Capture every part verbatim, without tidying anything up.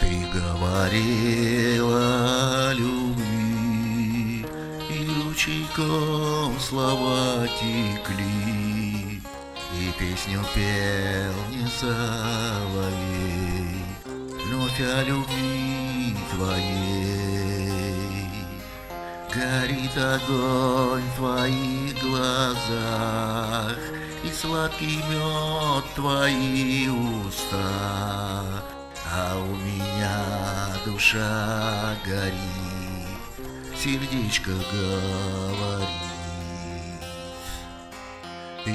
Ты говорила о любви, и ручейком слова текли, и песню пел не соловей, вновь о любви твоей. Горит огонь в твоих глазах, и сладкий мед твои уста, а у меня душа горит, сердечко говорит. Ты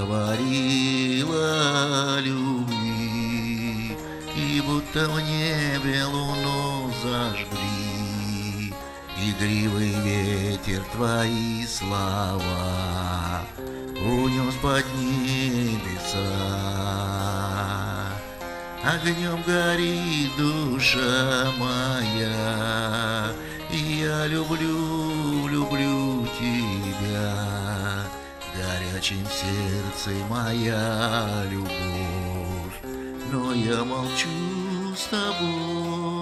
говорила о любви, и будто в небе луну зажгли, игривый ветер твои слова унес под небеса. Огнем горит душа моя, и я люблю, люблю тебя. В горячем сердце моя любовь, но я молчу с тобой.